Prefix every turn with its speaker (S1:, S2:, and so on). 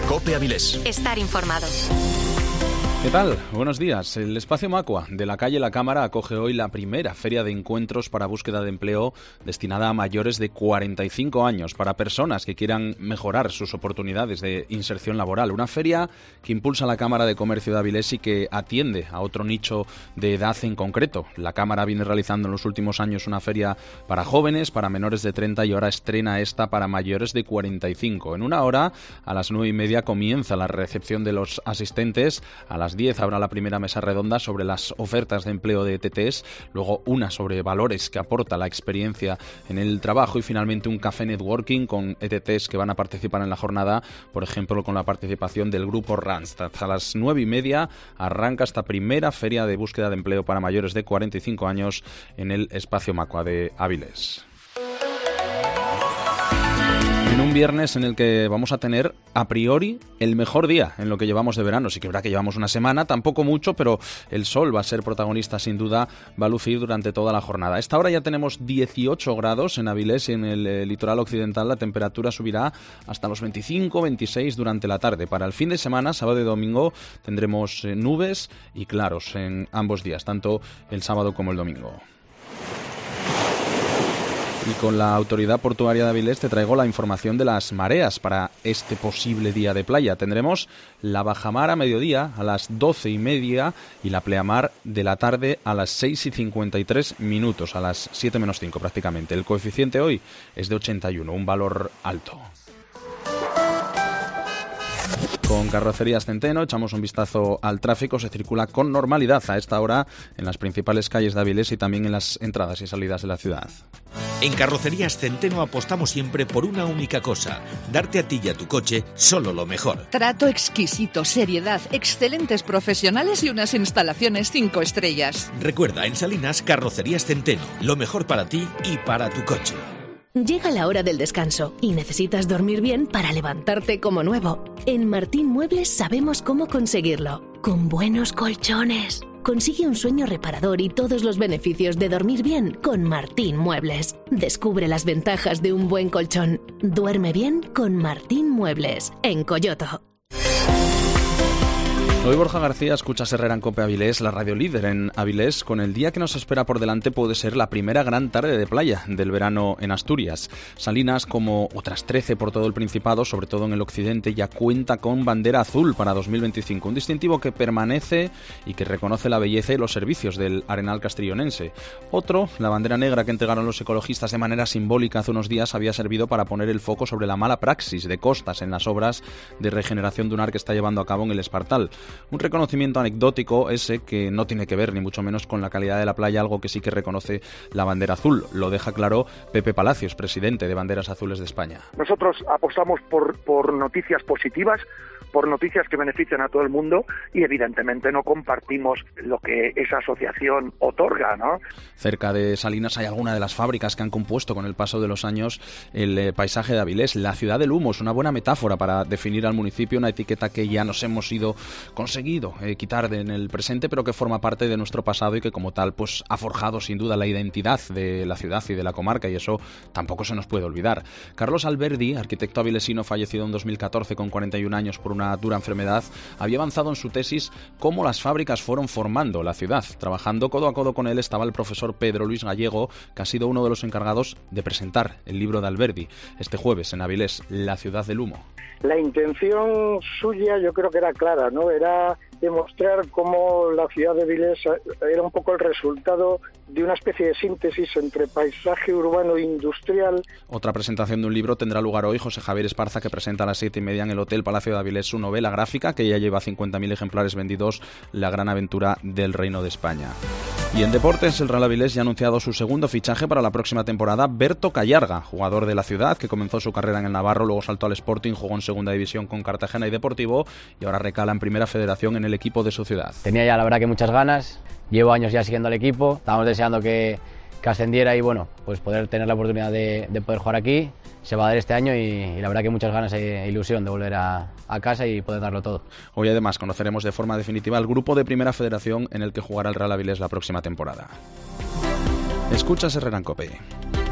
S1: COPE Avilés.
S2: Estar informado.
S3: ¿Qué tal? Buenos días. El Espacio Macua de la calle La Cámara acoge hoy la primera feria de encuentros para búsqueda de empleo destinada a mayores de 45 años, para personas que quieran mejorar sus oportunidades de inserción laboral. Una feria que impulsa la Cámara de Comercio de Avilés y que atiende a otro nicho de edad en concreto. La Cámara viene realizando en los últimos años una feria para jóvenes, para menores de 30 y ahora estrena esta para mayores de 45. En una hora, a las 9:30, comienza la recepción de los asistentes. A las 10 habrá la primera mesa redonda sobre las ofertas de empleo de ETTs, luego una sobre valores que aporta la experiencia en el trabajo y finalmente un café networking con ETTs que van a participar en la jornada, por ejemplo con la participación del grupo Randstad. A las 9:30 arranca esta primera feria de búsqueda de empleo para mayores de 45 años en el Espacio Macua de Avilés. En un viernes en el que vamos a tener, a priori, el mejor día en lo que llevamos de verano. Sí que es verdad que llevamos una semana, tampoco mucho, pero el sol va a ser protagonista, sin duda, va a lucir durante toda la jornada. A esta hora ya tenemos 18 grados en Avilés y en el litoral occidental la temperatura subirá hasta los 25, 26 durante la tarde. Para el fin de semana, sábado y domingo, tendremos nubes y claros en ambos días, tanto el sábado como el domingo. Y con la Autoridad Portuaria de Avilés te traigo la información de las mareas para este posible día de playa. Tendremos la bajamar a mediodía a las 12:30 y la pleamar de la tarde a las 6:53, a las 7 menos 5 prácticamente. El coeficiente hoy es de 81, un valor alto. Con Carrocerías Centeno echamos un vistazo al tráfico. Se circula con normalidad a esta hora en las principales calles de Avilés y también en las entradas y salidas de la ciudad.
S1: En Carrocerías Centeno apostamos siempre por una única cosa: darte a ti y a tu coche solo lo mejor.
S4: Trato exquisito, seriedad, excelentes profesionales y unas instalaciones 5 estrellas.
S1: Recuerda, en Salinas, Carrocerías Centeno, lo mejor para ti y para tu coche.
S5: Llega la hora del descanso y necesitas dormir bien para levantarte como nuevo. En Martín Muebles sabemos cómo conseguirlo. Con buenos colchones. Consigue un sueño reparador y todos los beneficios de dormir bien con Martín Muebles. Descubre las ventajas de un buen colchón. Duerme bien con Martín Muebles, en Coyoto.
S3: Hoy Borja García escucha Herrera en COPE Avilés, la radio líder en Avilés. Con el día que nos espera por delante puede ser la primera gran tarde de playa del verano en Asturias. Salinas, como otras 13 por todo el Principado, sobre todo en el occidente, ya cuenta con bandera azul para 2025. Un distintivo que permanece y que reconoce la belleza y los servicios del Arenal castrillonense. Otro, la bandera negra que entregaron los ecologistas de manera simbólica hace unos días, había servido para poner el foco sobre la mala praxis de Costas en las obras de regeneración dunar que está llevando a cabo en el Espartal. Un reconocimiento anecdótico ese que no tiene que ver ni mucho menos con la calidad de la playa, algo que sí que reconoce la bandera azul. Lo deja claro Pepe Palacios, presidente de Banderas Azules de España.
S6: Nosotros apostamos por noticias positivas, por noticias que benefician a todo el mundo y evidentemente no compartimos lo que esa asociación otorga, ¿no?
S3: Cerca de Salinas hay alguna de las fábricas que han compuesto con el paso de los años el paisaje de Avilés. La ciudad del humo es una buena metáfora para definir al municipio, una etiqueta que ya nos hemos ido conseguido quitar en el presente, pero que forma parte de nuestro pasado y que como tal pues ha forjado sin duda la identidad de la ciudad y de la comarca, y eso tampoco se nos puede olvidar. Carlos Alberdi, arquitecto avilesino fallecido en 2014 con 41 años por una dura enfermedad, había avanzado en su tesis cómo las fábricas fueron formando la ciudad. Trabajando codo a codo con él estaba el profesor Pedro Luis Gallego, que ha sido uno de los encargados de presentar el libro de Alberdi este jueves en Avilés, La ciudad del humo.
S7: La intención suya yo creo que era clara, ¿no? Era demostrar cómo la ciudad de Avilés era un poco el resultado de una especie de síntesis entre paisaje urbano e industrial.
S3: Otra presentación de un libro tendrá lugar hoy. José Javier Esparza, que presenta a las 7:30 en el Hotel Palacio de Avilés su novela gráfica, que ya lleva 50.000 ejemplares vendidos, La gran aventura del Reino de España. Y en deportes, el Real Avilés ya ha anunciado su segundo fichaje para la próxima temporada. Berto Callarga, jugador de la ciudad, que comenzó su carrera en el Navarro, luego saltó al Sporting, jugó en segunda división con Cartagena y Deportivo y ahora recala en primera federación en el equipo de su ciudad.
S8: Tenía ya la verdad que muchas ganas, llevo años ya siguiendo al equipo, estábamos deseando que ascendiera y bueno, pues poder tener la oportunidad de poder jugar aquí. Se va a dar este año y la verdad que muchas ganas e ilusión de volver a casa y poder darlo todo.
S3: Hoy además conoceremos de forma definitiva el grupo de primera federación en el que jugará el Real Avilés la próxima temporada. Escuchas Herrera en COPE.